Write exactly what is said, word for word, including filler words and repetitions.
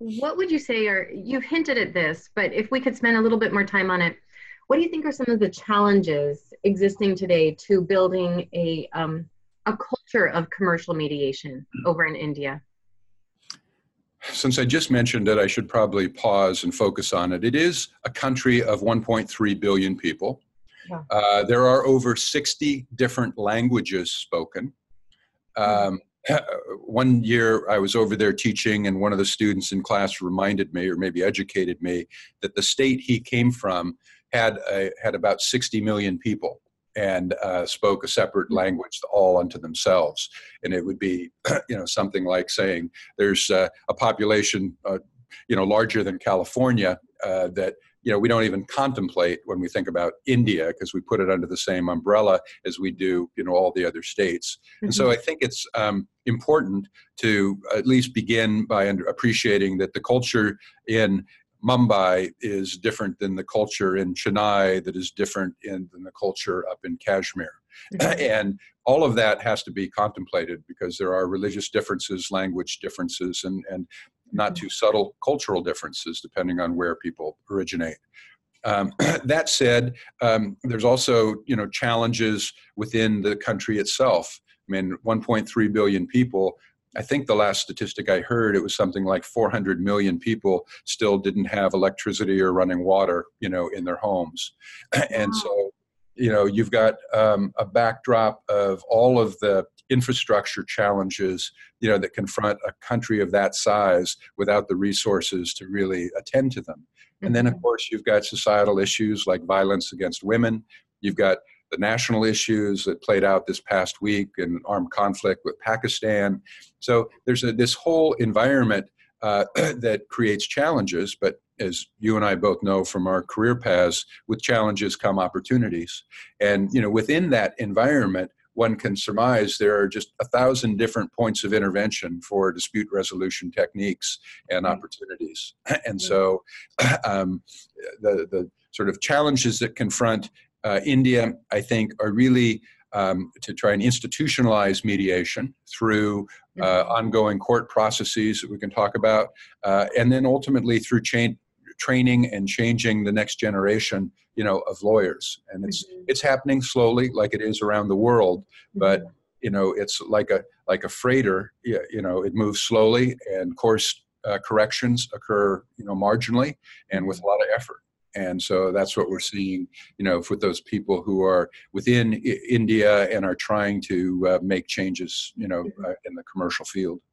What would you say are, you've hinted at this, but if we could spend a little bit more time on it, what do you think are some of the challenges existing today to building a um, a culture of commercial mediation over in India? Since I just mentioned it, I should probably pause and focus on it. It is a country of one point three billion people. Yeah. Uh, there are over sixty different languages spoken. Um, one year I was over there teaching, and one of the students in class reminded me, or maybe educated me, that the state he came from had a, had about sixty million people, and uh, spoke a separate language all unto themselves. And it would be, you know, something like saying there's uh, a population, uh, you know, larger than California uh, that, you know, we don't even contemplate when we think about India, because we put it under the same umbrella as we do, you know, all the other states. Mm-hmm. And so I think it's um, important to at least begin by under appreciating that the culture in Mumbai is different than the culture in Chennai, that is different in, than the culture up in Kashmir. Mm-hmm. And all of that has to be contemplated, because there are religious differences, language differences, and, and not too subtle cultural differences depending on where people originate. Um, that said, um, there's also, you know, challenges within the country itself. I mean, one point three billion people. I think the last statistic I heard, it was something like four hundred million people still didn't have electricity or running water, you know, in their homes. And so, you know, you've got um, a backdrop of all of the infrastructure challenges, you know, that confront a country of that size without the resources to really attend to them. Mm-hmm. And then, of course, you've got societal issues like violence against women. You've got the national issues that played out this past week in armed conflict with Pakistan. So there's a, this whole environment uh, that creates challenges, but as you and I both know from our career paths, with challenges come opportunities. And, you know, within that environment, one can surmise there are just a thousand different points of intervention for dispute resolution techniques and opportunities. And so um, the, the sort of challenges that confront Uh, India, I think, are really um, to try and institutionalize mediation through uh, ongoing court processes that we can talk about, uh, and then ultimately through cha- training and changing the next generation, you know, of lawyers. And it's mm-hmm. it's happening slowly, like it is around the world, but you know, it's like a like a freighter. You know, it moves slowly, and course uh, corrections occur, you know, marginally and with a lot of effort. And so that's what we're seeing, you know, with those people who are within I- India and are trying to uh, make changes, you know, uh, in the commercial field.